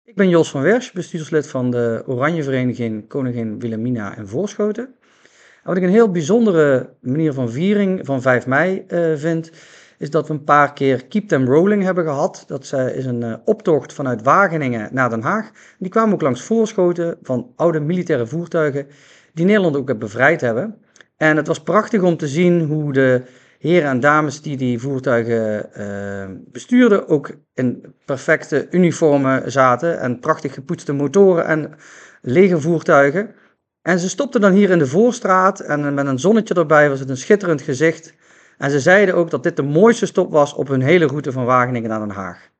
Ik ben Jos van Wersch, bestuurslid van de Oranjevereniging Koningin Wilhelmina in Voorschoten. En wat ik een heel bijzondere manier van viering van 5 mei vind, is dat we een paar keer Keep Them Rolling hebben gehad. Dat is een optocht vanuit Wageningen naar Den Haag. Die kwamen ook langs Voorschoten van oude militaire voertuigen die Nederland ook bevrijd hebben. En het was prachtig om te zien hoe de heren en dames die voertuigen bestuurden ook in perfecte uniformen zaten en prachtig gepoetste motoren en lege voertuigen. En ze stopten dan hier in de Voorstraat en met een zonnetje erbij was het een schitterend gezicht. En ze zeiden ook dat dit de mooiste stop was op hun hele route van Wageningen naar Den Haag.